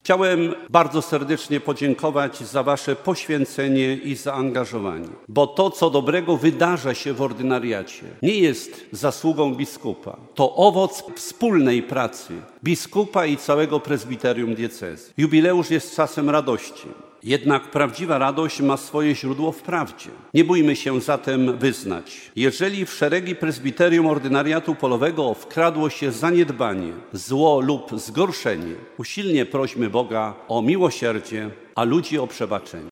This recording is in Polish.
Chciałem bardzo serdecznie podziękować za Wasze poświęcenie i zaangażowanie, bo to, co dobrego wydarza się w ordynariacie, nie jest zasługą biskupa. To owoc wspólnej pracy biskupa i całego prezbiterium diecezji. Jubileusz jest czasem radości. Jednak prawdziwa radość ma swoje źródło w prawdzie. Nie bójmy się zatem wyznać. Jeżeli w szeregi prezbiterium ordynariatu polowego wkradło się zaniedbanie, zło lub zgorszenie, usilnie prośmy Boga o miłosierdzie, a ludzi o przebaczenie.